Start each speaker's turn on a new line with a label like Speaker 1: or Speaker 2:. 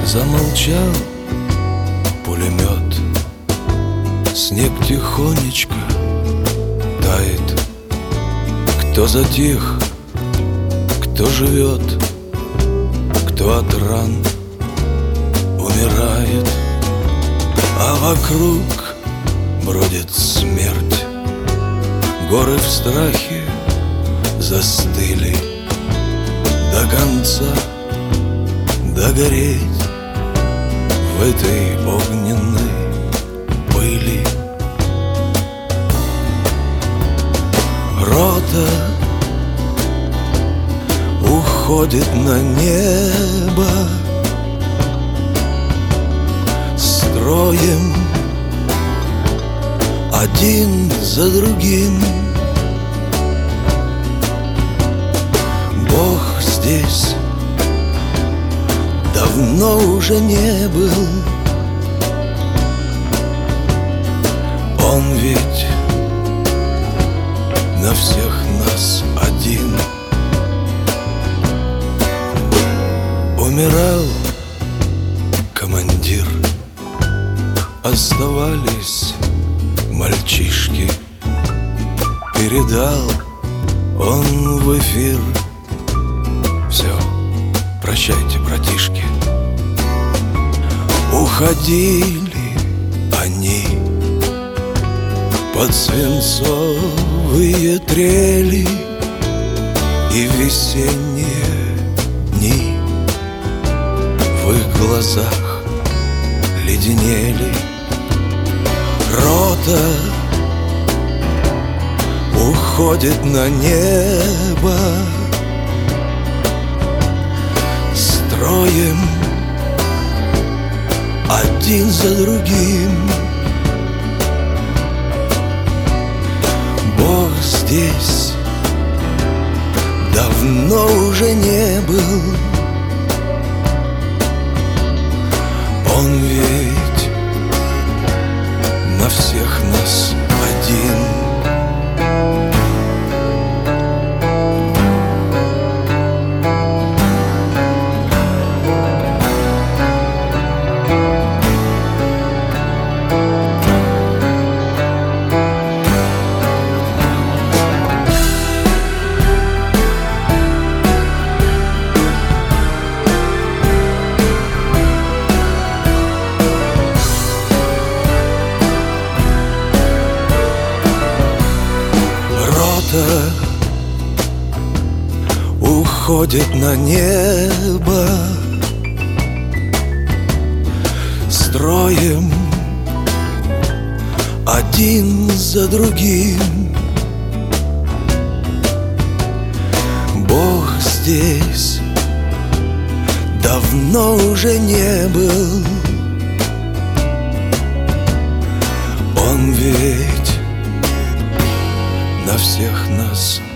Speaker 1: Замолчал пулемет, снег тихонечко тает. Кто затих, кто живет, кто от ран умирает, а вокруг бродит смерть. Горы в страхе застыли до конца, догореть в этой огненной пыли. Рота уходит на небо строем, один за другим. Бог здесь давно уже не был. Он ведь на всех нас один. Умирал командир, оставались мальчишки. Передал он в эфир: все, прощайте, братишки. Уходили они под свинцовые трели и весенние дни. В их глазах леденели. Рота уходит на небо строем, один за другим. Бог здесь давно уже не был. Он ведь на всех нас один. Уходит на небо строем, один за другим. Бог здесь давно уже не был. Он ведь на всех нас